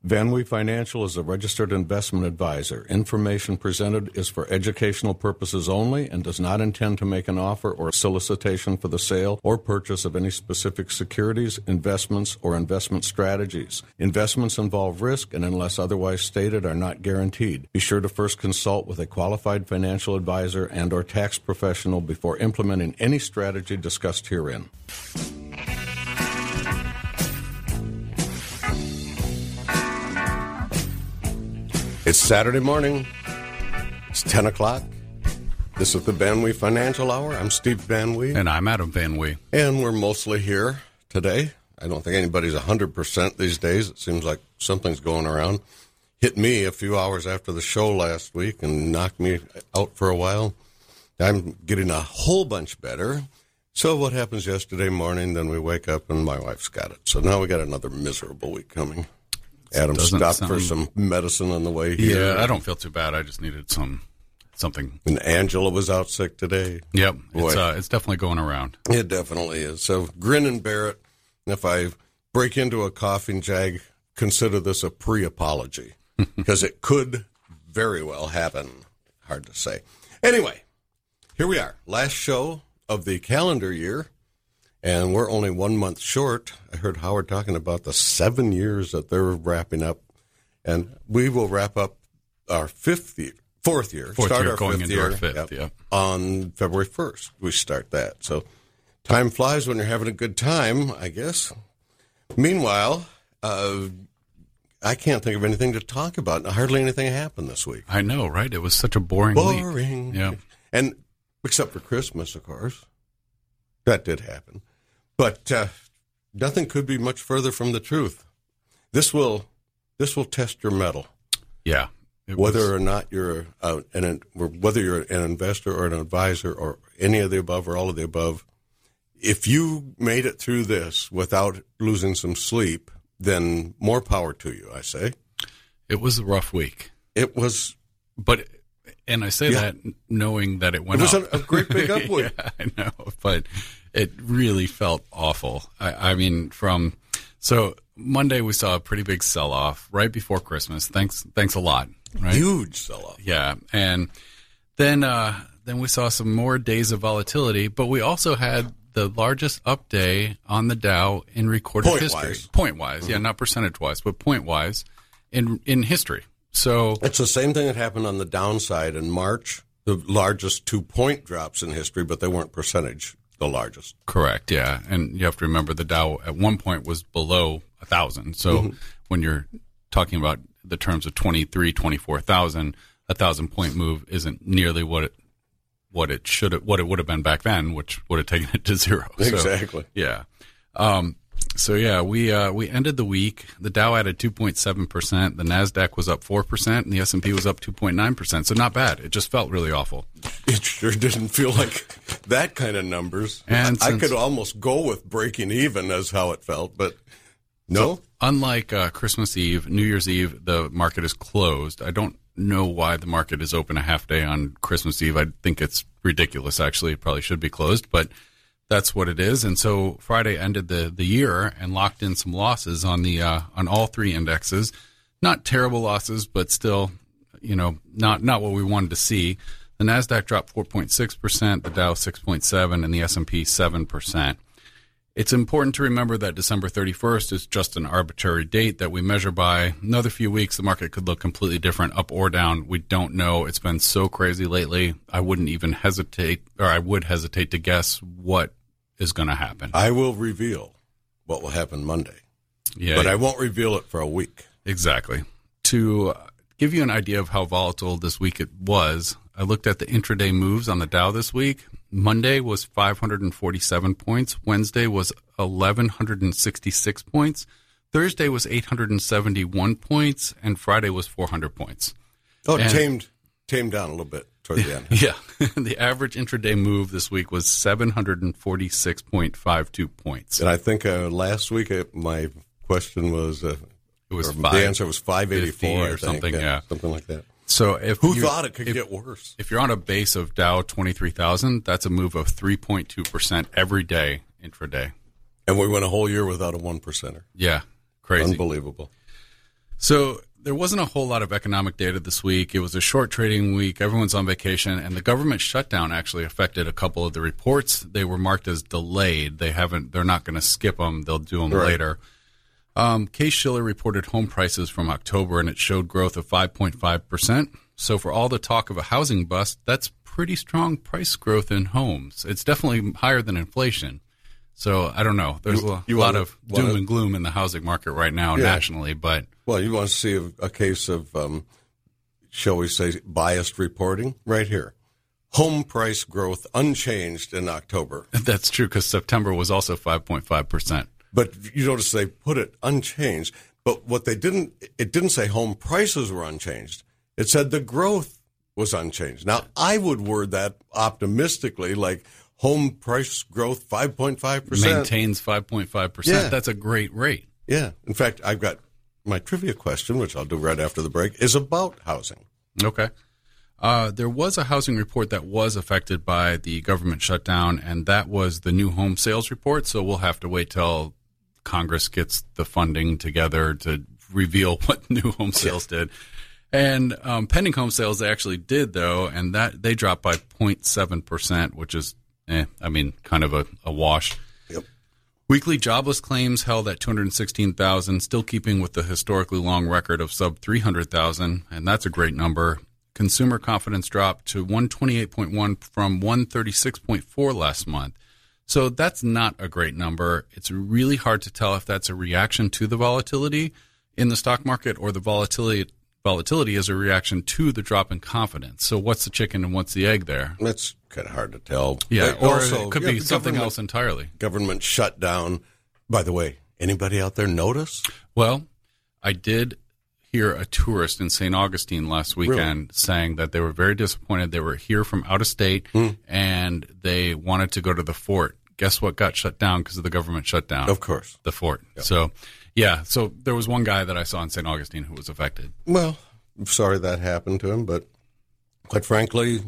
VanWee Financial is a registered investment advisor. Information presented is for educational purposes only and does not intend to make an offer or solicitation for the sale or purchase of any specific securities, investments, or investment strategies. Investments involve risk and, unless otherwise stated, are not guaranteed. Be sure to first consult with a qualified financial advisor and or tax professional before implementing any strategy discussed herein. It's Saturday morning. It's 10 o'clock. This is the VanWee Financial Hour. I'm Steve VanWee. And I'm Adam VanWee. And we're mostly here today. I don't think anybody's 100% these days. It seems like something's going around. Hit me a few hours after the show last week and knocked me out for a while. I'm getting a whole bunch better. So what happens yesterday morning, then we wake up and my wife's got it. So now we got another miserable week coming. Adam stopped for some medicine on the way here. Yeah, I don't feel too bad. I just needed something. And Angela was out sick today. Yep, it's definitely going around. It definitely is. So grin and bear it. And if I break into a coughing jag, consider this a pre-apology because it could very well happen. Hard to say. Anyway, here we are. Last show of the calendar year. And we're only 1 month short. I heard Howard talking about the 7 years that they're wrapping up. And we will wrap up our fourth year. Fourth year, going into our fifth, yeah. On February 1st, we start that. So time flies when you're having a good time, I guess. Meanwhile, I can't think of anything to talk about. Hardly anything happened this week. I know, right? It was such a boring week. Boring. Yeah. And except for Christmas, of course. That did happen. But nothing could be much further from the truth. This will test your mettle. Yeah. Whether or not you're whether you're an investor or an advisor or any of the above or all of the above, if you made it through this without losing some sleep, then more power to you, I say. It was a rough week. It was. And I say that knowing that it went up. It was a great big up week. Yeah, I know, but it really felt awful. I mean, so Monday we saw a pretty big sell-off right before Christmas. Thanks a lot. Right? Huge sell-off. Yeah, and then we saw some more days of volatility, but we also had the largest up day on the Dow in recorded history. Point-wise, yeah, not percentage-wise, but point-wise in history. So it's the same thing that happened on the downside in March, the largest 2-point drops in history, but they weren't percentage the largest. Correct, yeah. And you have to remember the Dow at one point was below 1,000. So when you're talking about the terms of 23, 24,000, a 1,000-point move isn't nearly what it would have been back then, which would have taken it to zero. Exactly. So, yeah. We ended the week. The Dow added 2.7%. The Nasdaq was up 4%, and the S&P was up 2.9%. So not bad. It just felt really awful. It sure didn't feel like that kind of numbers. And I could almost go with breaking even as how it felt, but no. So, unlike Christmas Eve, New Year's Eve, the market is closed. I don't know why the market is open a half day on Christmas Eve. I think it's ridiculous. Actually, it probably should be closed, but that's what it is. And so Friday ended the year and locked in some losses on the on all three indexes. Not terrible losses, but still, not what we wanted to see. The Nasdaq dropped 4.6%, the Dow 6.7%, and the S&P 7%. It's important to remember that December 31st is just an arbitrary date that we measure by. Another few weeks, the market could look completely different, up or down. We don't know. It's been so crazy lately. I would hesitate to guess what is going to happen. I will reveal what will happen Monday. Yeah, but I won't reveal it for a week. Exactly. To give you an idea of how volatile this week it was, I looked at the intraday moves on the Dow this week. Monday was 547 points. Wednesday was 1,166 points. Thursday was 871 points. And Friday was 400 points. Oh, it tamed down a little bit toward the end. Yeah. The average intraday move this week was 746.52 points. And I think last week my question was, the answer was 584 or something. Yeah. Something like that. So who thought it could get worse? If you're on a base of Dow 23,000, that's a move of 3.2% every day intraday. And we went a whole year without a 1%er. Yeah, crazy. Unbelievable. So there wasn't a whole lot of economic data this week. It was a short trading week. Everyone's on vacation, and the government shutdown actually affected a couple of the reports. They were marked as delayed. They're not going to skip them. They'll do them later. Case-Shiller reported home prices from October, and it showed growth of 5.5%. So for all the talk of a housing bust, that's pretty strong price growth in homes. It's definitely higher than inflation. So I don't know. There's a lot of doom and gloom in the housing market right now nationally. But well, you want to see a case of, shall we say, biased reporting? Right here. Home price growth unchanged in October. That's true because September was also 5.5%. But you notice they put it unchanged. But what it didn't say home prices were unchanged. It said the growth was unchanged. Now, I would word that optimistically, like home price growth 5.5%. Maintains 5.5%. Yeah. That's a great rate. Yeah. In fact, I've got my trivia question, which I'll do right after the break, is about housing. Okay. There was a housing report that was affected by the government shutdown, and that was the new home sales report. So we'll have to wait till Congress gets the funding together to reveal what new home sales did. And pending home sales, they actually did, though, and that they dropped by 0.7%, which is, kind of a wash. Yep. Weekly jobless claims held at 216,000, still keeping with the historically long record of sub 300,000, and that's a great number. Consumer confidence dropped to 128.1 from 136.4 last month. So that's not a great number. It's really hard to tell if that's a reaction to the volatility in the stock market or the volatility is a reaction to the drop in confidence. So what's the chicken and what's the egg there? That's kind of hard to tell. Yeah, But or also, it could be something else entirely. Government shutdown. By the way, anybody out there notice? Well, I did hear a tourist in St. Augustine last weekend saying that they were very disappointed. They were here from out of state and they wanted to go to the fort. Guess what got shut down because of the government shutdown? Of course. The fort. Yep. So there was one guy that I saw in St. Augustine who was affected. Well, I'm sorry that happened to him, but quite frankly,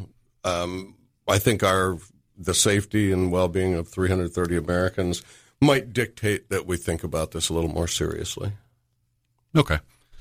I think the safety and well-being of 330 Americans might dictate that we think about this a little more seriously. Okay.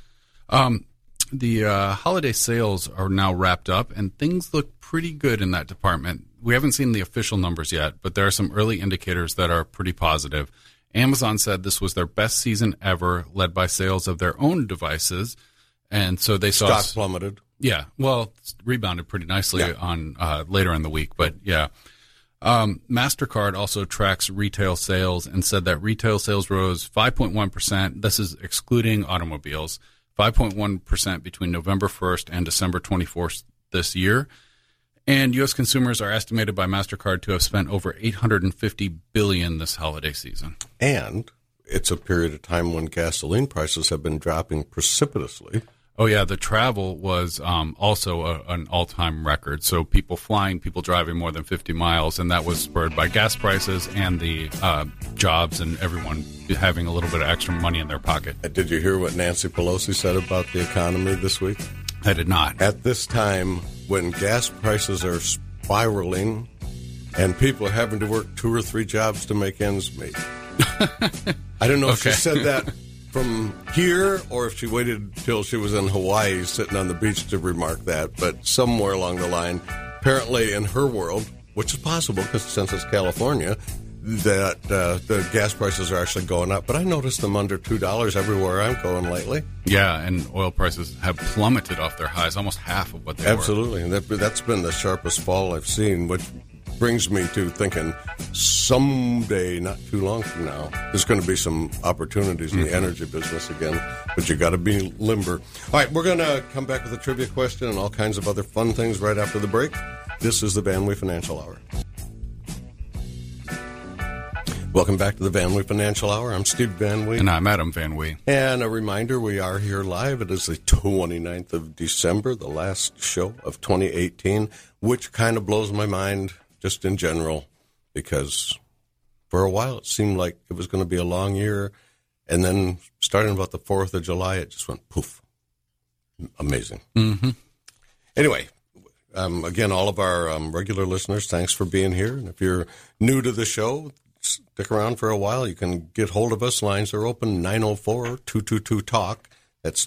The holiday sales are now wrapped up, and things look pretty good in that department. We haven't seen the official numbers yet, but there are some early indicators that are pretty positive. Amazon said this was their best season ever, led by sales of their own devices, and so they saw stock plummeted. Yeah, well, it's rebounded pretty nicely on later in the week, but yeah. MasterCard also tracks retail sales and said that retail sales rose 5.1%. This is excluding automobiles. 5.1% between November 1st and December 24th this year. And U.S. consumers are estimated by MasterCard to have spent over $850 billion this holiday season. And it's a period of time when gasoline prices have been dropping precipitously. Oh, yeah, the travel was also an all-time record. So people flying, people driving more than 50 miles, and that was spurred by gas prices and the jobs and everyone having a little bit of extra money in their pocket. Did you hear what Nancy Pelosi said about the economy this week? I did not. At this time, when gas prices are spiraling and people are having to work 2 or 3 jobs to make ends meet. I don't know if she said that from here or if she waited till she was in Hawaii sitting on the beach to remark that, but somewhere along the line, apparently in her world, which is possible because since it's California, that the gas prices are actually going up. But I noticed them under $2 everywhere I'm going lately. Yeah, and oil prices have plummeted off their highs, almost half of what they were. Absolutely, and that's been the sharpest fall I've seen, which brings me to thinking someday, not too long from now, there's going to be some opportunities in the energy business again, but you got to be limber. All right, we're going to come back with a trivia question and all kinds of other fun things right after the break. This is the Van Wee Financial Hour. Welcome back to the Van Wee Financial Hour. I'm Steve Van Wee. And I'm Adam Van Wee. And a reminder, we are here live. It is the 29th of December, the last show of 2018, which kind of blows my mind just in general, because for a while it seemed like it was going to be a long year, and then starting about the 4th of July, it just went poof. Amazing. Mm-hmm. Anyway, again, all of our regular listeners, thanks for being here. And if you're new to the show, stick around for a while. You can get hold of us. Lines are open, 904-222-TALK. That's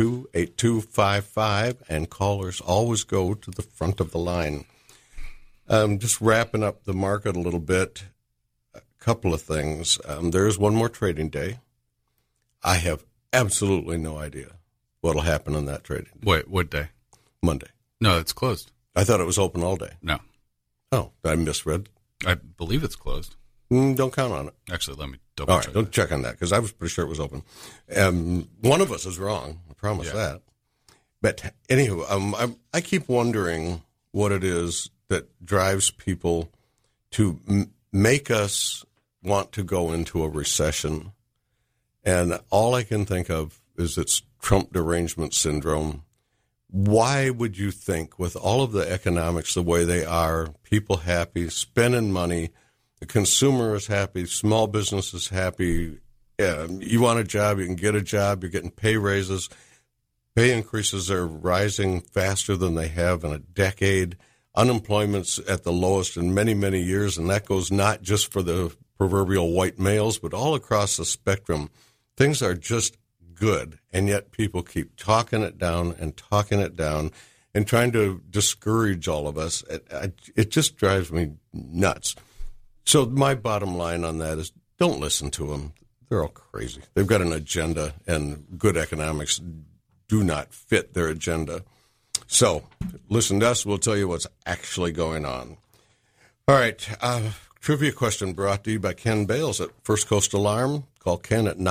222-8255, and callers always go to the front of the line. Just wrapping up the market a little bit, a couple of things. There's one more trading day. I have absolutely no idea what will happen on that trading day. Wait, what day? Monday. No, it's closed. I thought it was open all day. No. Oh, I misread. I believe it's closed. Don't count on it. Actually, let me double check. All right, don't check on that, because I was pretty sure it was open. One of us is wrong. I promise that. But anywho, I keep wondering what it is that drives people to make us want to go into a recession. And all I can think of is it's Trump derangement syndrome. Why would you think, with all of the economics the way they are, people happy, spending money, the consumer is happy, small business is happy, you want a job, you can get a job, you're getting pay raises, pay increases are rising faster than they have in a decade, unemployment's at the lowest in many, many years, and that goes not just for the proverbial white males, but all across the spectrum. Things are just good, and yet people keep talking it down and trying to discourage all of us. It just drives me nuts. So my bottom line on that is don't listen to them. They're all crazy. They've got an agenda, and good economics do not fit their agenda. So listen to us. We'll tell you what's actually going on. All right. Trivia question brought to you by Ken Bales at First Coast Alarm. Call Ken at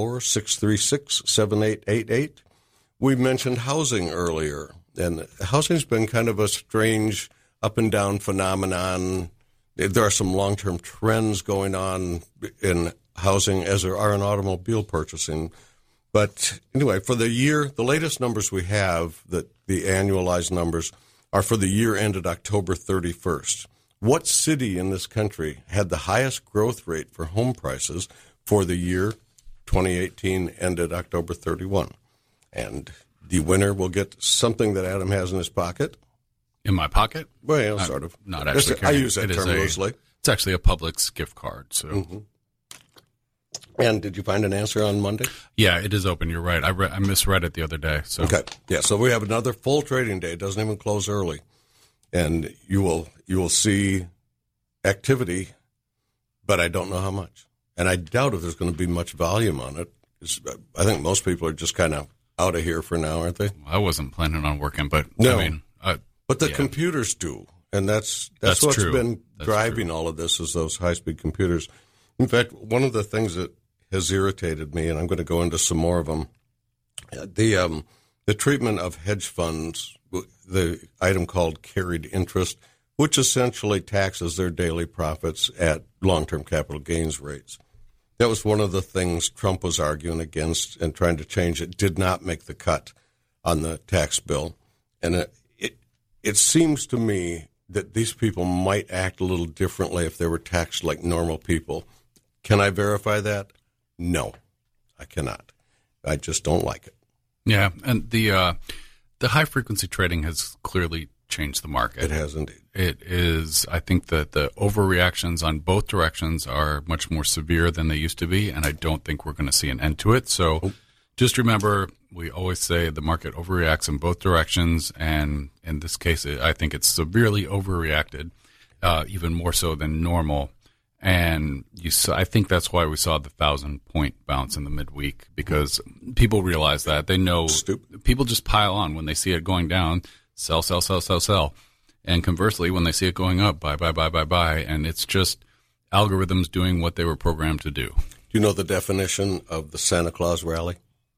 904-636-7888. We mentioned housing earlier, and housing's been kind of a strange up and down phenomenon. There are some long-term trends going on in housing as there are in automobile purchasing. But anyway, for the year, the latest numbers we have, the annualized numbers, are for the year ended October 31st. What city in this country had the highest growth rate for home prices for the year 2018 ended October 31? And the winner will get something that Adam has in his pocket. In my pocket? Well, sort of. Not actually. I use that term loosely. It's actually a Publix gift card. So. Mm-hmm. And did you find an answer on Monday? Yeah, it is open. You're right. I misread it the other day. So. Okay. Yeah. So we have another full trading day. It doesn't even close early, and you will see activity, but I don't know how much, and I doubt if there's going to be much volume on it. I think most people are just kind of out of here for now, aren't they? I wasn't planning on working, but no. I mean, but the computers do, and that's what's true. been driving all of this is those high-speed computers. In fact, one of the things that has irritated me, and I'm going to go into some more of them, the treatment of hedge funds, the item called carried interest, which essentially taxes their daily profits at long-term capital gains rates. That was one of the things Trump was arguing against and trying to change. It did not make the cut on the tax bill. And it seems to me that these people might act a little differently if they were taxed like normal people. Can I verify that? No, I cannot. I just don't like it. Yeah, and the high-frequency trading has clearly changed the market. It has indeed. It is. I think that the overreactions on both directions are much more severe than they used to be, and I don't think we're going to see an end to it. So just remember, we always say the market overreacts in both directions, and in this case, I think it's severely overreacted, even more so than normal. And I think that's why we saw the 1,000-point bounce in the midweek, because people realize that. They know people just pile on when they see it going down, sell. And conversely, when they see it going up, buy. And it's just algorithms doing what they were programmed to do. Do you know the definition of the Santa Claus rally?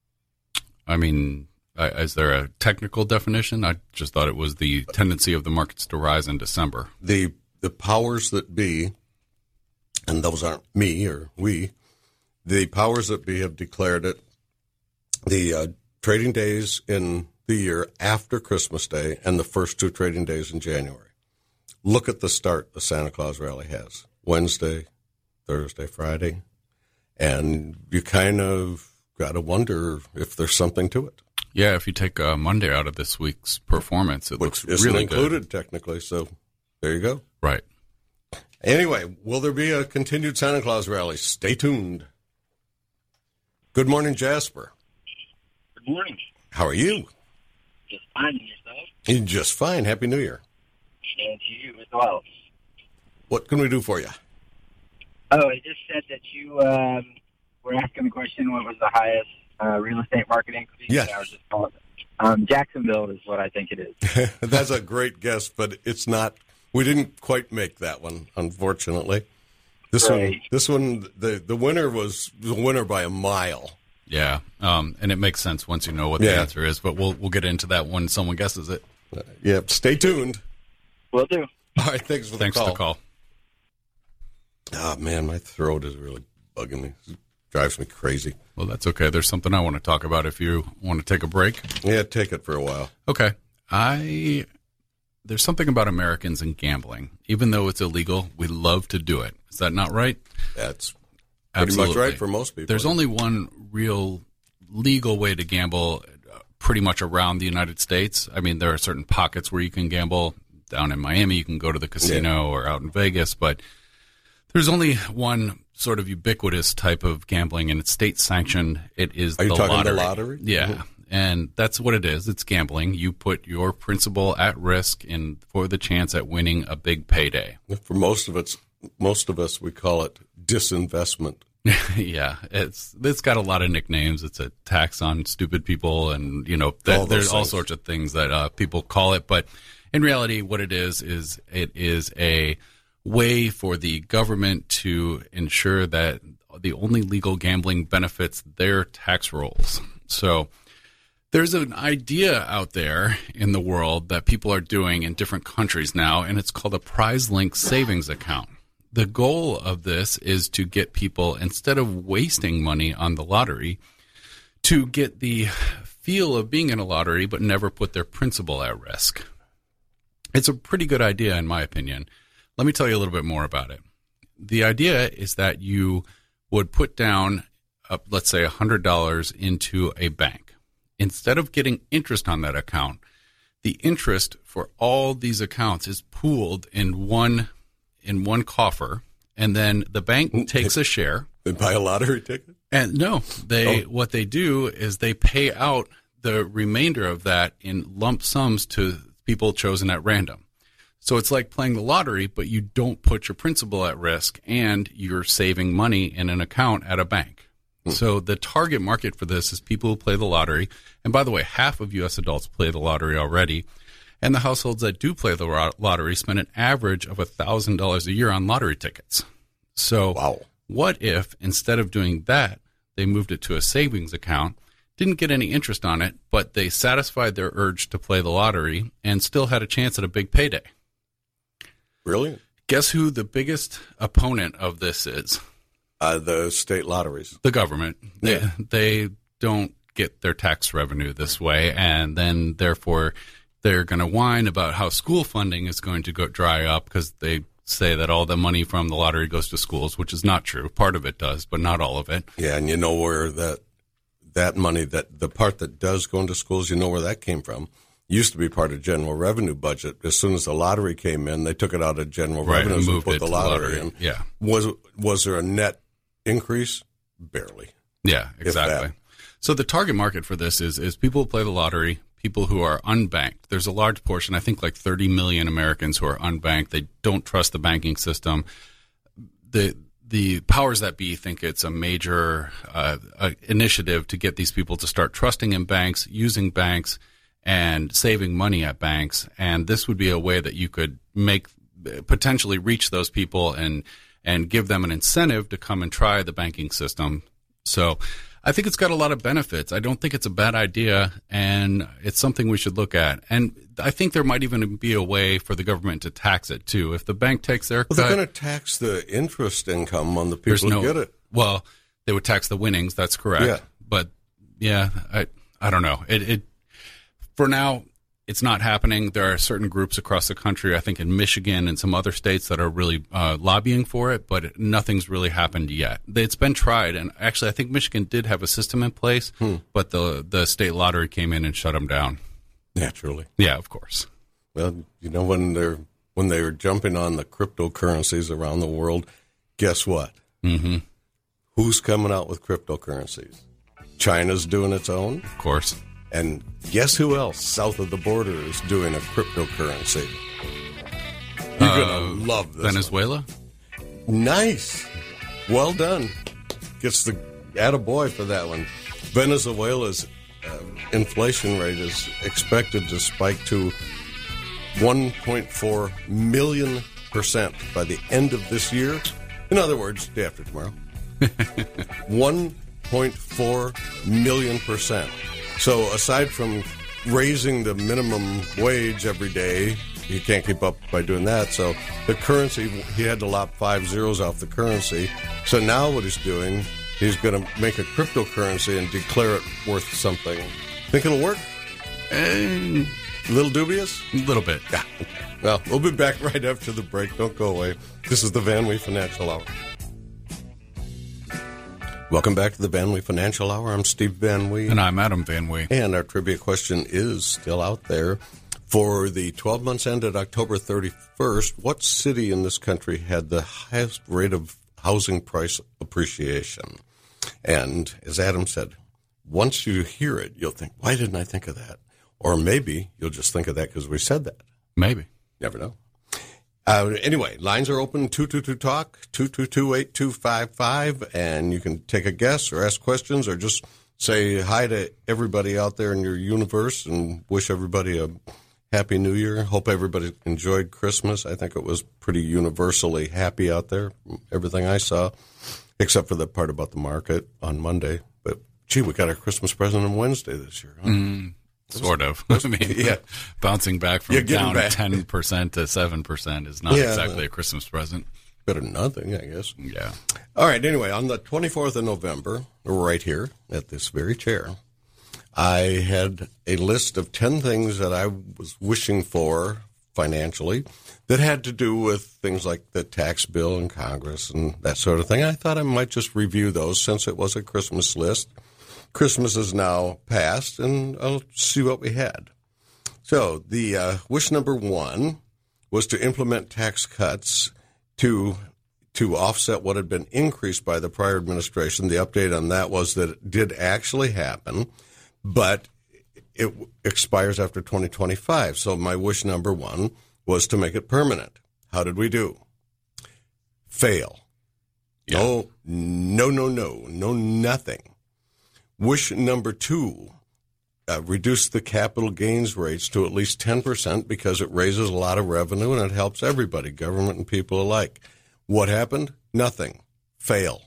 I mean, is there a technical definition? I just thought it was the tendency of the markets to rise in December. The powers that be, and those aren't me or we, the powers that be have declared it the trading days in the year after Christmas Day and the first two trading days in January. Look at the start the Santa Claus rally has. Wednesday, Thursday, Friday. And you kind of got to wonder if there's something to it. Yeah, if you take Monday out of this week's performance, it looks really good. Included technically, so there you go. Right. Anyway, will there be a continued Santa Claus rally? Stay tuned. Good morning, Jasper. Good morning. How are you? Just fine, yourself? Just fine. Happy New Year. And to you as well. What can we do for you? Oh, it just said that you were asking the question, what was the highest real estate market increase? Yes. I was just calling it. Jacksonville is what I think it is. That's a great guess, but it's not. We didn't quite make that one, unfortunately. This one, the winner was the winner by a mile. Yeah, and it makes sense once you know what the answer is. But we'll get into that when someone guesses it. Stay tuned. Will do. All right, thanks for the call. Oh, man, my throat is really bugging me. It drives me crazy. Well, that's okay. There's something I want to talk about if you want to take a break. Yeah, take it for a while. Okay. There's something about Americans and gambling. Even though it's illegal, we love to do it. Is that not right? That's pretty much right for most people. There's only one real legal way to gamble pretty much around the United States. I mean, there are certain pockets where you can gamble. Down in Miami, you can go to the casino or out in Vegas, but there's only one sort of ubiquitous type of gambling, and it's state-sanctioned. It is the lottery. Are you talking the lottery? Yeah. Mm-hmm. And that's what it is. It's gambling. You put your principal at risk for the chance at winning a big payday. For most of us, we call it disinvestment. Yeah, it's got a lot of nicknames. It's a tax on stupid people, and there's all sorts of things that people call it. But in reality, what it is it is a way for the government to ensure that the only legal gambling benefits their tax rolls. So there's an idea out there in the world that people are doing in different countries now, and it's called a prize-linked savings account. The goal of this is to get people, instead of wasting money on the lottery, to get the feel of being in a lottery but never put their principal at risk. It's a pretty good idea, in my opinion. Let me tell you a little bit more about it. The idea is that you would put down, let's say, $100 into a bank. Instead of getting interest on that account, the interest for all these accounts is pooled in one coffer, and then the bank takes a share. They buy a lottery ticket? And no, what they do is they pay out the remainder of that in lump sums to people chosen at random. So it's like playing the lottery, but you don't put your principal at risk, and you're saving money in an account at a bank. So the target market for this is people who play the lottery. And by the way, half of U.S. adults play the lottery already. And the households that do play the lottery spend an average of $1,000 a year on lottery tickets. So What if, instead of doing that, they moved it to a savings account, didn't get any interest on it, but they satisfied their urge to play the lottery and still had a chance at a big payday? Brilliant. Guess who the biggest opponent of this is? The state lotteries. The government. Yeah. They don't get their tax revenue this way, and then therefore they're going to whine about how school funding is going to go dry up because they say that all the money from the lottery goes to schools, which is not true. Part of it does, but not all of it. Yeah, and you know where that money, that the part that does go into schools, you know where that came from. Used to be part of general revenue budget. As soon as the lottery came in, they took it out of general revenues and put the lottery in. Yeah. Was there a net increase? Barely. Yeah, exactly. So the target market for this is people who play the lottery, people who are unbanked. There's a large portion, I think like 30 million Americans who are unbanked. They don't trust the banking system. The powers that be think it's a major initiative to get these people to start trusting in banks, using banks, and saving money at banks. And this would be a way that you could potentially reach those people and give them an incentive to come and try the banking system. So I think it's got a lot of benefits. I don't think it's a bad idea, and it's something we should look at. And I think there might even be a way for the government to tax it, too. If the bank takes their cut... Well, they're going to tax the interest income on the people who get it. Well, they would tax the winnings, that's correct. Yeah. But, yeah, I don't know. For now, it's not happening. There are certain groups across the country, I think in Michigan and some other states, that are really lobbying for it, but nothing's really happened yet. It's been tried, and actually I think Michigan did have a system in place, but the state lottery came in and shut them down. Naturally. Yeah, of course. Well, you know, when they were jumping on the cryptocurrencies around the world, guess what? Mm-hmm. Who's coming out with cryptocurrencies? China's doing its own. Of course. And guess who else south of the border is doing a cryptocurrency? You're going to love this. Venezuela? Nice. Well done. Gets the attaboy for that one. Venezuela's inflation rate is expected to spike to 1.4 million % by the end of this year. In other words, day after tomorrow. 1.4 million %. So aside from raising the minimum wage every day, you can't keep up by doing that. So the currency, he had to lop 5 zeros off the currency. So now what he's doing, he's going to make a cryptocurrency and declare it worth something. Think it'll work? A little dubious? A little bit. Yeah. Well, we'll be back right after the break. Don't go away. This is the Van Wee Financial Hour. Welcome back to the Van Wee Financial Hour. I'm Steve Van Wee. And I'm Adam Van Wee. And our trivia question is still out there. For the 12 months ended October 31st, what city in this country had the highest rate of housing price appreciation? And as Adam said, once you hear it, you'll think, why didn't I think of that? Or maybe you'll just think of that because we said that. Maybe. Never know. Anyway, lines are open, 222-TALK, 222-8255, and you can take a guess or ask questions or just say hi to everybody out there in your universe and wish everybody a Happy New Year. Hope everybody enjoyed Christmas. I think it was pretty universally happy out there, everything I saw, except for the part about the market on Monday. But, gee, we got our Christmas present on Wednesday this year. Huh? Sort of. I mean, yeah. Bouncing back from down 10% to 7% is not exactly a Christmas present. Better than nothing, I guess. Yeah. All right, anyway, on the 24th of November, right here at this very chair, I had a list of 10 things that I was wishing for financially that had to do with things like the tax bill in Congress and that sort of thing. I thought I might just review those since it was a Christmas list. Christmas is now past, and I'll see what we had. So the wish number 1 was to implement tax cuts to offset what had been increased by the prior administration. The update on that was that it did actually happen, but it expires after 2025. So my wish number 1 was to make it permanent. How did we do? Fail. Yeah. No, nothing. Wish number 2, reduce the capital gains rates to at least 10% because it raises a lot of revenue and it helps everybody, government and people alike. What happened? Nothing. Fail.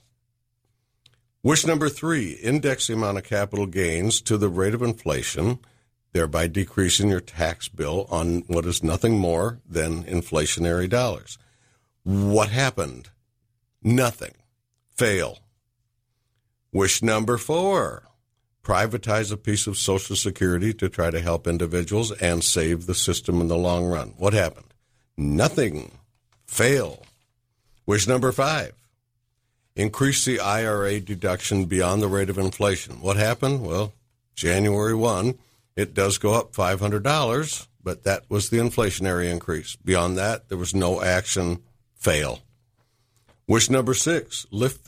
Wish number 3, index the amount of capital gains to the rate of inflation, thereby decreasing your tax bill on what is nothing more than inflationary dollars. What happened? Nothing. Fail. Wish number 4, privatize a piece of Social Security to try to help individuals and save the system in the long run. What happened? Nothing. Fail. Wish number 5, increase the IRA deduction beyond the rate of inflation. What happened? Well, January 1, it does go up $500, but that was the inflationary increase. Beyond that, there was no action. Fail. Wish number 6, lift the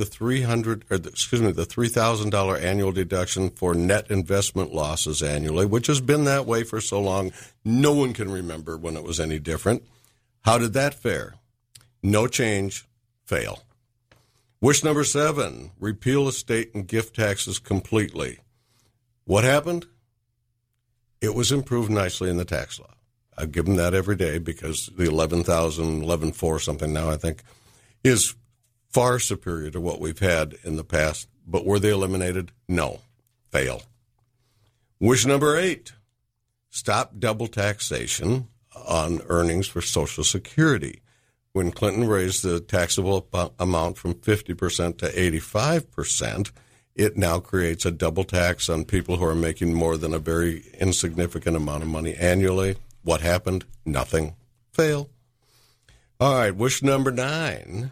$3,000 annual deduction for net investment losses annually, which has been that way for so long, no one can remember when it was any different. How did that fare? No change. Fail. Wish number 7, repeal estate and gift taxes completely. What happened? It was improved nicely in the tax law. I give them that every day because the 11,4 something now, I think, is far superior to what we've had in the past. But were they eliminated? No. Fail. Wish number 8, stop double taxation on earnings for Social Security. When Clinton raised the taxable amount from 50% to 85%, it now creates a double tax on people who are making more than a very insignificant amount of money annually. What happened? Nothing. Fail. All right, wish number 9.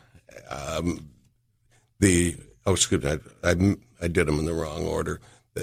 Excuse me, I did them in the wrong order.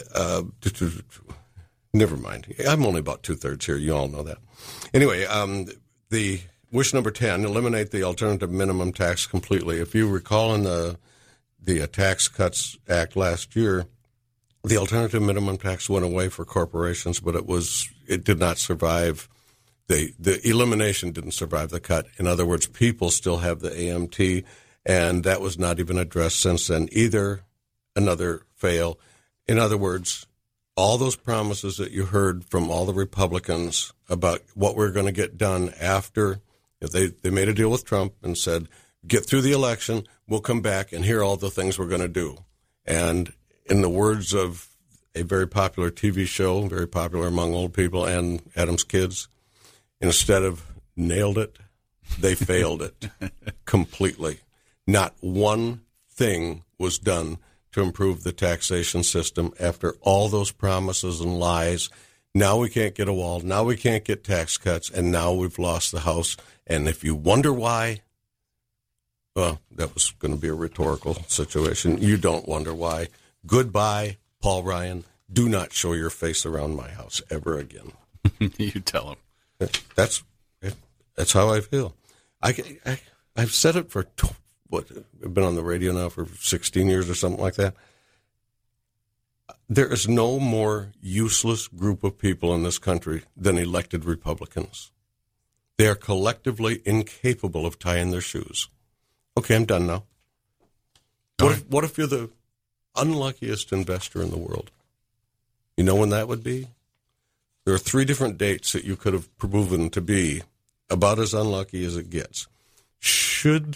Never mind. I'm only about 2/3 here. You all know that. Anyway, the wish number 10, eliminate the alternative minimum tax completely. If you recall in the Tax Cuts Act last year, the alternative minimum tax went away for corporations, but it did not survive. The elimination didn't survive the cut. In other words, people still have the AMT, and that was not even addressed since then either. Another fail. In other words, all those promises that you heard from all the Republicans about what we're going to get done after, if they made a deal with Trump and said, get through the election, we'll come back and hear all the things we're going to do. And in the words of a very popular TV show, very popular among old people and Adam's kids, instead of nailed it, they failed it completely. Not one thing was done to improve the taxation system after all those promises and lies. Now we can't get a wall. Now we can't get tax cuts. And now we've lost the House. And if you wonder why, well, that was going to be a rhetorical situation. You don't wonder why. Goodbye, Paul Ryan. Do not show your face around my house ever again. You tell him. That's how I feel. I've said it for I've been on the radio now for 16 years or something like that. There is no more useless group of people in this country than elected Republicans. They are collectively incapable of tying their shoes. Okay, I'm done now. What if you're the unluckiest investor in the world? You know when that would be? There are 3 different dates that you could have proven to be about as unlucky as it gets. Should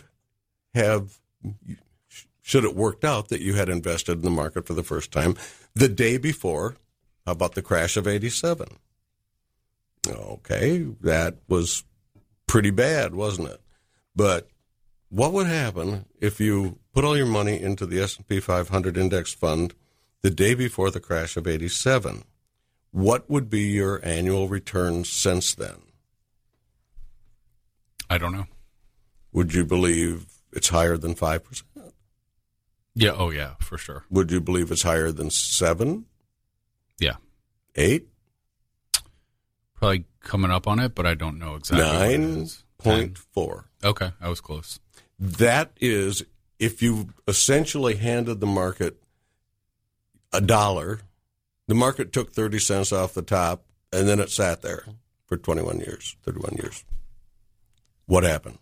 it worked out that you had invested in the market for the first time the day before, how about the crash of 87? Okay, that was pretty bad, wasn't it? But what would happen if you put all your money into the S&P 500 index fund the day before the crash of 87? What would be your annual return since then? I don't know. Would you believe it's higher than 5%? Yeah. Oh, yeah, for sure. Would you believe it's higher than 7? Yeah. 8? Probably coming up on it, but I don't know exactly. 9.4. Okay, I was close. That is, if you essentially handed the market $1, the market took 30 cents off the top, and then it sat there for 31 years. What happened?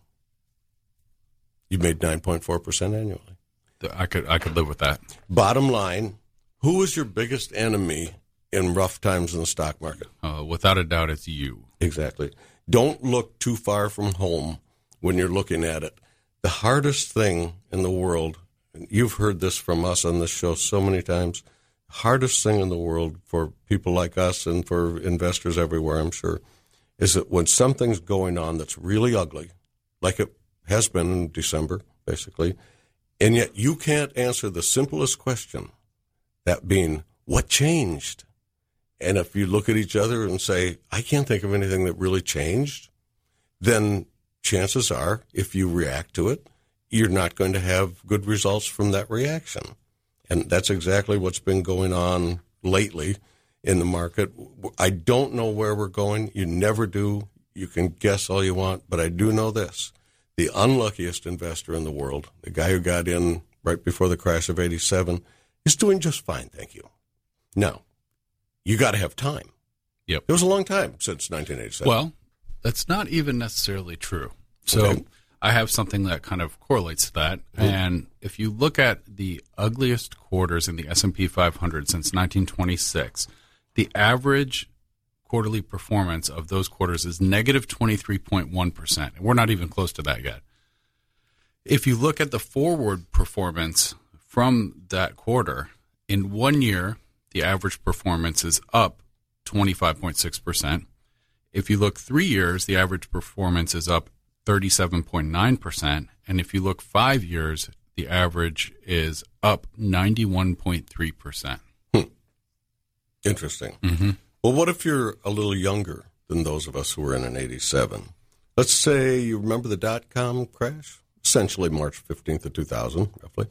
You made 9.4% annually. I could live with that. Bottom line, who is your biggest enemy in rough times in the stock market? Without a doubt, it's you. Exactly. Don't look too far from home when you're looking at it. The hardest thing in the world, and you've heard this from us on this show so many times, the hardest thing in the world for people like us and for investors everywhere, I'm sure, is that when something's going on that's really ugly, like it has been in December, basically, and yet you can't answer the simplest question, that being, what changed? And if you look at each other and say, I can't think of anything that really changed, then chances are, if you react to it, you're not going to have good results from that reaction. And that's exactly what's been going on lately in the market. I don't know where we're going. You never do. You can guess all you want, but I do know this. The unluckiest investor in the world, the guy who got in right before the crash of 87, is doing just fine, thank you. Now, you got to have time. Yep. It was a long time since 1987. Well, that's not even necessarily true. So Okay. I have something that kind of correlates to that. And if you look at the ugliest quarters in the S&P 500 since 1926, the average quarterly performance of those quarters is negative 23.1%. We're not even close to that yet. If you look at the forward performance from that quarter, in 1 year, the average performance is up 25.6%. If you look 3 years, the average performance is up 37.9%. And if you look 5 years, the average is up 91.3%. Interesting. Mm-hmm. Well, what if you're a little younger than those of us who were in 87? Let's say you remember the dot-com crash, essentially March 15th of 2000, roughly.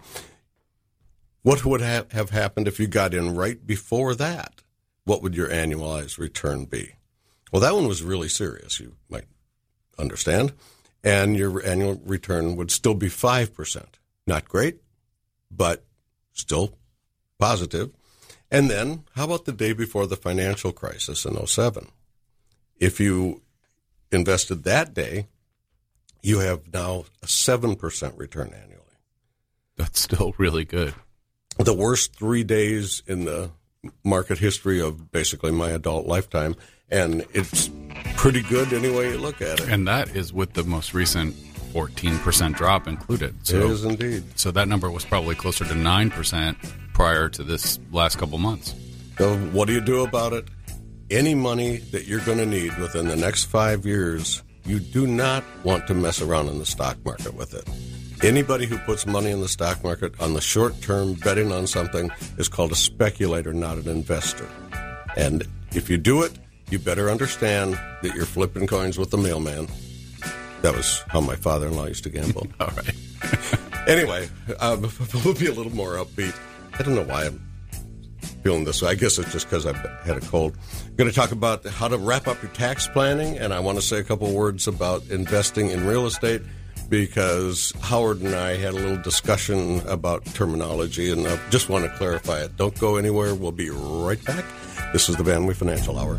What would have happened if you got in right before that? What would your annualized return be? Well, that one was really serious, you might understand. And your annual return would still be 5%. Not great, but still positive. And then, how about the day before the financial crisis in 07? If you invested that day, you have now a 7% return annually. That's still really good. The worst 3 days in the market history of basically my adult lifetime, and it's pretty good any way you look at it. And that is with the most recent 14% drop included. So, it is indeed. So that number was probably closer to 9% prior to this last couple months. So what do you do about it? Any money that you're going to need within the next 5 years, you do not want to mess around in the stock market with it. Anybody who puts money in the stock market on the short term, betting on something, is called a speculator, not an investor. And if you do it, you better understand that you're flipping coins with the mailman. That was how my father-in-law used to gamble. All right. Anyway, we'll be a little more upbeat. I don't know why I'm feeling this way. I guess it's just because I've had a cold. I'm going to talk about how to wrap up your tax planning, and I want to say a couple words about investing in real estate, because Howard and I had a little discussion about terminology, and I just want to clarify it. Don't go anywhere. We'll be right back. This is the Van Wee Financial Hour.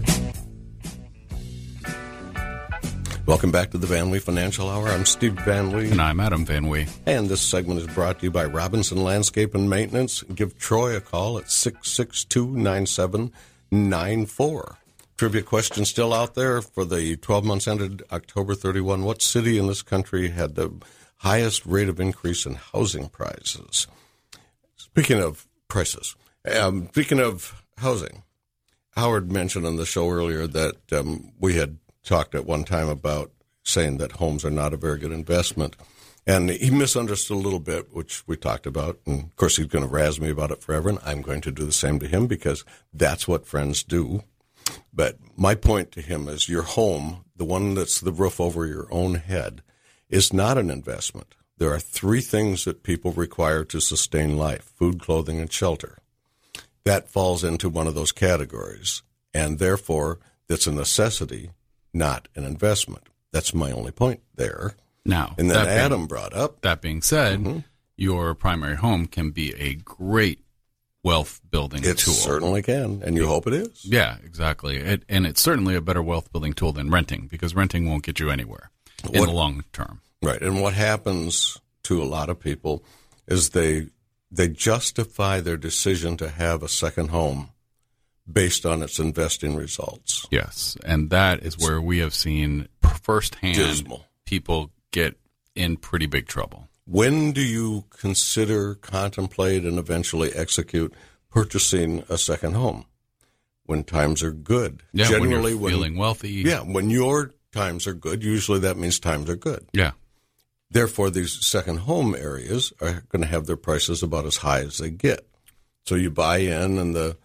Welcome back to the Van Wee Financial Hour. I'm Steve Van Wee. And I'm Adam Van Wee. And this segment is brought to you by Robinson Landscape and Maintenance. Give Troy a call at 662-9794. Trivia question still out there for the 12 months ended October 31. What city in this country had the highest rate of increase in housing prices? Speaking of prices, speaking of housing, Howard mentioned on the show earlier that we had talked at one time about saying that homes are not a very good investment. And he misunderstood a little bit, which we talked about. And, of course, he's going to razz me about it forever, and I'm going to do the same to him because that's what friends do. But my point to him is your home, the one that's the roof over your own head, is not an investment. There are 3 things that people require to sustain life: food, clothing, and shelter. That falls into one of those categories, and therefore that's a necessity, not an investment. That's my only point there. Now, and then Adam brought up. That being said, your primary home can be a great wealth building tool. It certainly can, and you hope it is. Yeah, exactly. And it's certainly a better wealth building tool than renting, because renting won't get you anywhere in the long term. Right. And what happens to a lot of people is they justify their decision to have a second home based on its investing results. Yes, and that is where we have seen firsthand people get in pretty big trouble. When do you consider, contemplate, and eventually execute purchasing a second home? When times are good. Yeah, generally, when you're feeling wealthy. Yeah, when your times are good, usually that means times are good. Yeah. Therefore, these second home areas are going to have their prices about as high as they get. So you buy in, and the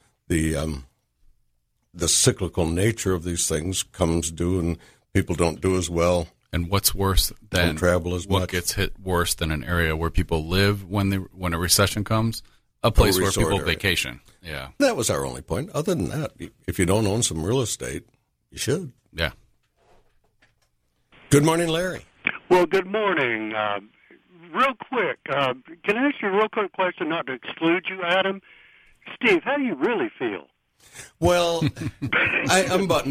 cyclical nature of these things comes due, and people don't do as well. And what's worse than travel as what much. Gets hit worse than an area where people live when a recession comes? A place where people vacation. Yeah. That was our only point. Other than that, if you don't own some real estate, you should. Yeah. Good morning, Larry. Well, good morning. Real quick, can I ask you a real quick question, not to exclude you, Adam? Steve, how do you really feel? Well, I'm about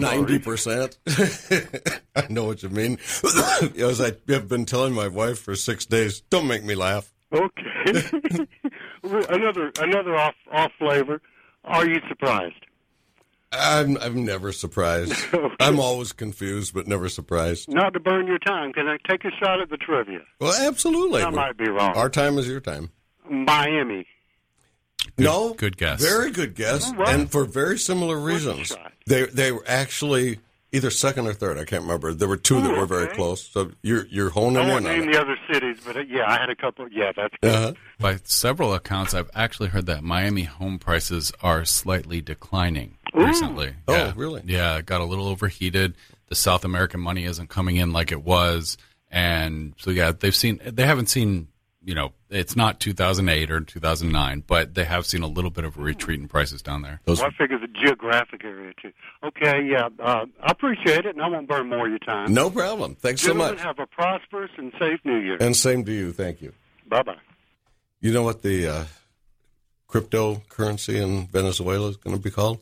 90%. I know what you mean. As I have been telling my wife for 6 days, don't make me laugh. Okay. another off flavor. Are you surprised? I'm never surprised. Okay. I'm always confused, but never surprised. Not to burn your time, can I take a shot at the trivia? Well, absolutely. I might be wrong. Our time is your time. Miami. Good guess. Very good guess, right. And for very similar reasons. They were actually either second or third. I can't remember. There were 2 that were very close. So you're honing in on it. I won't name the other cities, but I had a couple. Yeah, that's good. Uh-huh. By several accounts, I've actually heard that Miami home prices are slightly declining recently. Oh, yeah. really? Yeah, it got a little overheated. The South American money isn't coming in like it was, and so they haven't seen. It's not 2008 or 2009, but they have seen a little bit of a retreat in prices down there. Well, I figure the geographic area, too. Okay, yeah, I appreciate it, and I won't burn more of your time. No problem. Thanks so much. Have a prosperous and safe New Year. And same to you. Thank you. Bye-bye. You know what the cryptocurrency in Venezuela is going to be called?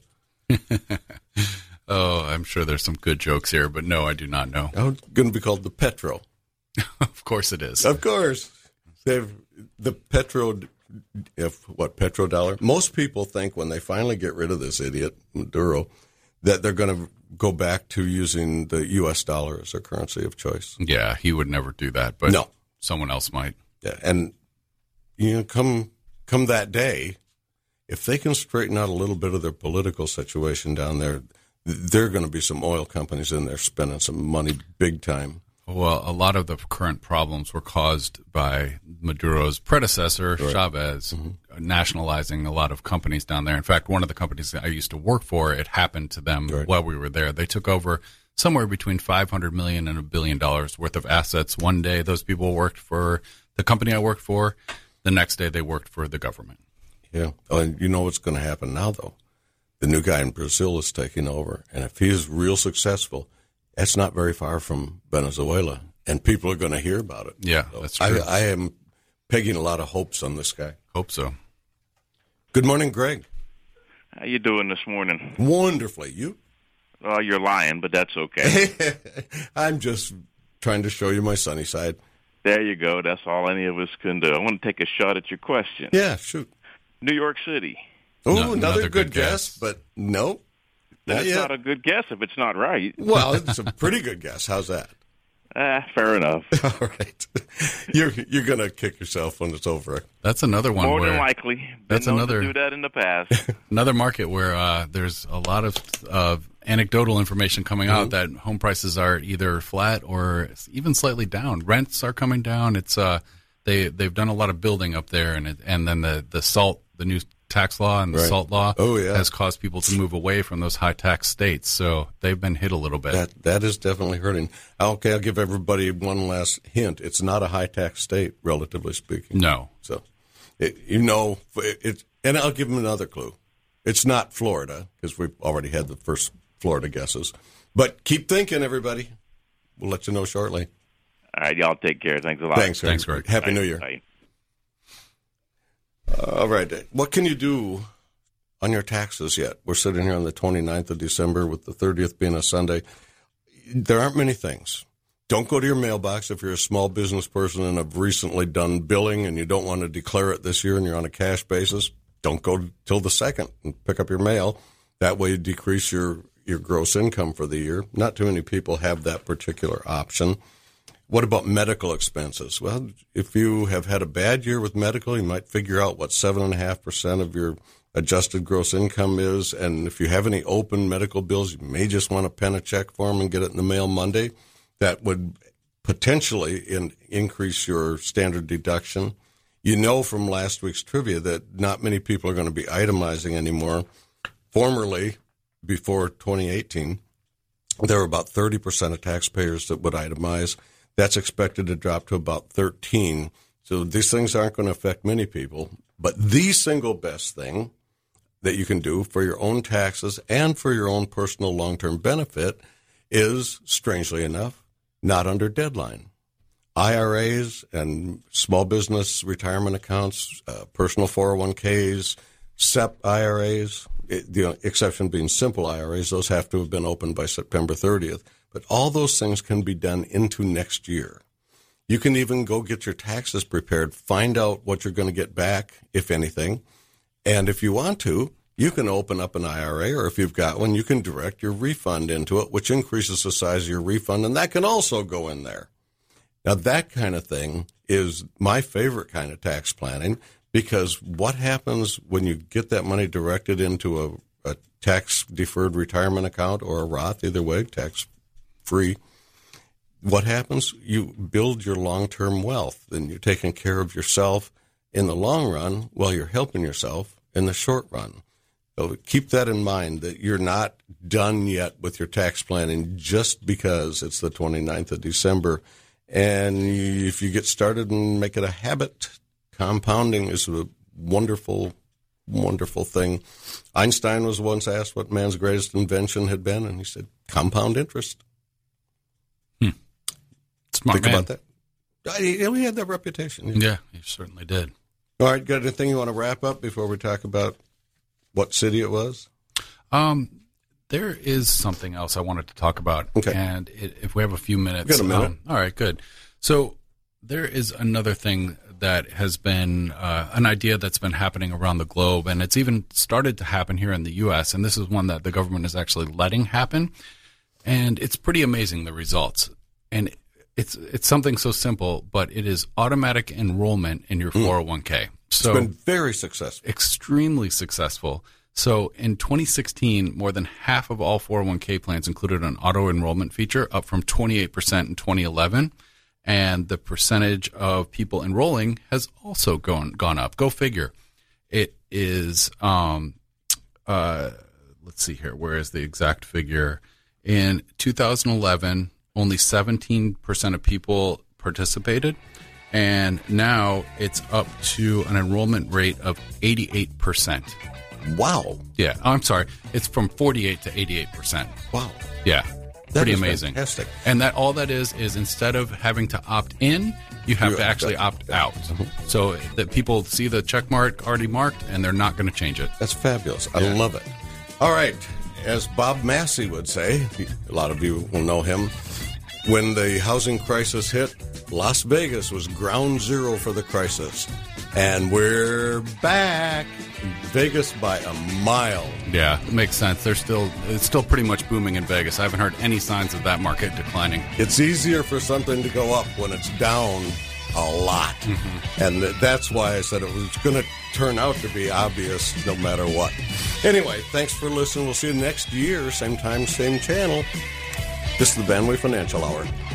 Oh, I'm sure there's some good jokes here, but no, I do not know. Oh, it's going to be called the Petro. Of course it is. Of course. The petrodollar. Most people think when they finally get rid of this idiot, Maduro, that they're going to go back to using the U.S. dollar as their currency of choice. Yeah, he would never do that, but no. Someone else might. Yeah, and come that day, if they can straighten out a little bit of their political situation down there, there are going to be some oil companies in there spending some money big time. Well, a lot of the current problems were caused by Maduro's predecessor, right. Chavez, nationalizing a lot of companies down there. In fact, one of the companies that I used to work for, it happened to them right. while we were there. They took over somewhere between $500 million and $1 billion worth of assets. One day, those people worked for the company I worked for. The next day, they worked for the government. Yeah. Oh, and you know what's going to happen now, though? The new guy in Brazil is taking over. And if he's real successful, that's not very far from Venezuela. And people are going to hear about it. Yeah, so that's true. I am pegging a lot of hopes on this guy. Hope so. Good morning, Greg. How you doing this morning? Wonderfully. You? Well, you're lying, but that's okay. I'm just trying to show you my sunny side. There you go. That's all any of us can do. I want to take a shot at your question. Yeah, shoot. New York City. Oh, No, another good guess, but no. That's not a good guess if it's not right. Well, it's a pretty good guess. How's that? Fair enough. All right. You're going to kick yourself when it's over. That's another one. More where than likely. That's Been known another to do that in the past. Another market where there's a lot of anecdotal information coming out that home prices are either flat or even slightly down. Rents are coming down. It's they've done a lot of building up there, and then the new tax law and the right. SALT law has caused people to move away from those high tax states. So they've been hit a little bit. That is definitely hurting. Okay, I'll give everybody one last hint. It's not a high tax state, relatively speaking. No. So, and I'll give them another clue. It's not Florida, because we've already had the first Florida guesses. But keep thinking, everybody. We'll let you know shortly. All right, y'all take care. Thanks a lot. Thanks, Greg. Happy New Year. Bye. All right. What can you do on your taxes yet? We're sitting here on the 29th of December with the 30th being a Sunday. There aren't many things. Don't go to your mailbox if you're a small business person and have recently done billing and you don't want to declare it this year and you're on a cash basis. Don't go till the 2nd and pick up your mail. That way you decrease your gross income for the year. Not too many people have that particular option. What about medical expenses? Well, if you have had a bad year with medical, you might figure out what 7.5% of your adjusted gross income is. And if you have any open medical bills, you may just want to pen a check for them and get it in the mail Monday. That would potentially increase your standard deduction. You know from last week's trivia that not many people are going to be itemizing anymore. Formerly, before 2018, there were about 30% of taxpayers that would itemize. That's expected to drop to about 13. So these things aren't going to affect many people. But the single best thing that you can do for your own taxes and for your own personal long-term benefit is, strangely enough, not under deadline. IRAs and small business retirement accounts, personal 401ks, SEP IRAs, the exception being simple IRAs, those have to have been opened by September 30th. But all those things can be done into next year. You can even go get your taxes prepared, find out what you're going to get back, if anything. And if you want to, you can open up an IRA, or if you've got one, you can direct your refund into it, which increases the size of your refund, and that can also go in there. Now, that kind of thing is my favorite kind of tax planning, because what happens when you get that money directed into a tax-deferred retirement account or a Roth, either way, tax-free, what happens? You build your long-term wealth, and you're taking care of yourself in the long run while you're helping yourself in the short run. So keep that in mind, that you're not done yet with your tax planning just because it's the 29th of December. And if you get started and make it a habit, compounding is a wonderful, wonderful thing. Einstein was once asked what man's greatest invention had been, and he said, compound interest. Smart Think man. about that. He had that reputation. Yeah, he certainly did. All right, got anything you want to wrap up before we talk about what city it was? There is something else I wanted to talk about. Okay. And if we have a few minutes. We've got a minute. All right, good. So there is another thing that has been an idea that's been happening around the globe, and it's even started to happen here in the U.S., and this is one that the government is actually letting happen. And it's pretty amazing, the results. And it's something so simple, but it is automatic enrollment in your 401k. So It's been very successful. extremely successful. So in 2016, more than half of all 401k plans included an auto enrollment feature, up from 28% in 2011. And the percentage of people enrolling has also gone up. Go figure. It is, let's see here. Where is the exact figure? In 2011, only 17% of people participated. And now it's up to an enrollment rate of 88%. Wow. Yeah, I'm sorry. It's from 48 to 88%. Wow. Yeah, That pretty is amazing. fantastic. And that all that is instead of having to opt in, you have to actually opt out. So that people see the check mark already marked, and they're not going to change it. That's fabulous. I love it. All right. As Bob Massey would say, a lot of you will know him, when the housing crisis hit, Las Vegas was ground zero for the crisis. And we're back. Vegas by a mile. Yeah, it makes sense. It's still pretty much booming in Vegas. I haven't heard any signs of that market declining. It's easier for something to go up when it's down a lot. And that's why I said it was going to turn out to be obvious no matter what. Anyway, thanks for listening. We'll see you next year, same time, same channel. This is the Van Wee Financial Hour.